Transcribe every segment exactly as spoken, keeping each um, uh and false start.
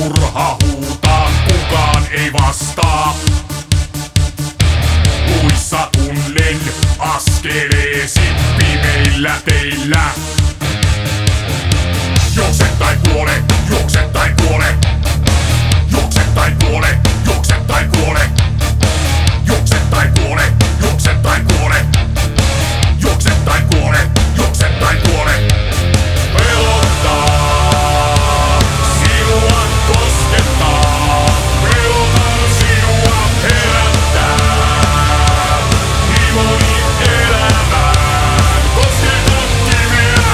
turha huutaa, kukaan ei vastaa. Luissa tunnen askeleesi pimeillä teillä. Juokse tai kuole, juokse tai kuole. Juokse tai kuole, juokse tai kuole. Juokse tai kuole, juokse tai kuole. Juokse tai kuole, juokse tai kuole. Pelottaa, sinua koskettaa. Pelottaa, sinua herättää. Himoni elämään, kosketat kiveä.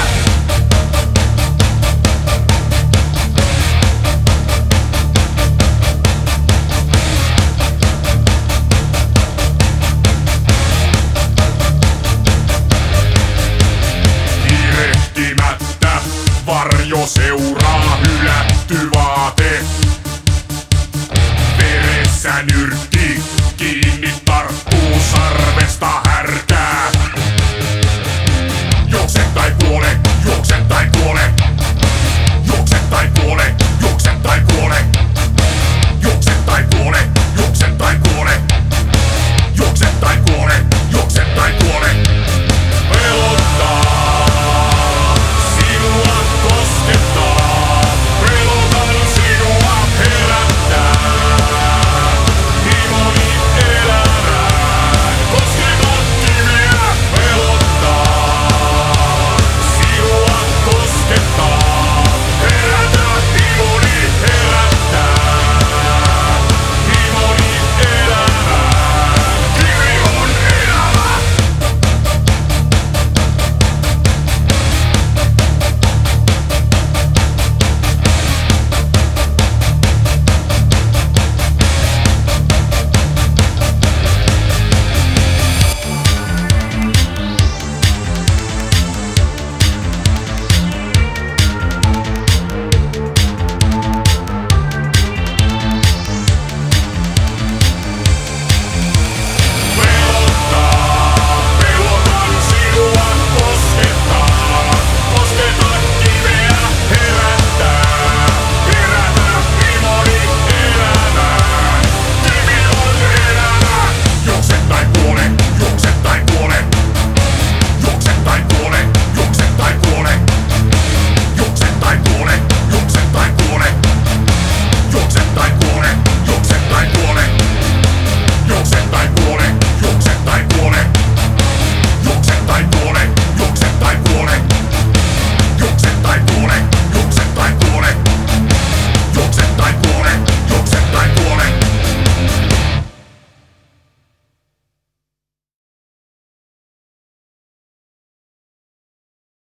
Varjo seuraa, hylätty vaate. Veressä nyrkki, kiinni tarttuu sarvesta.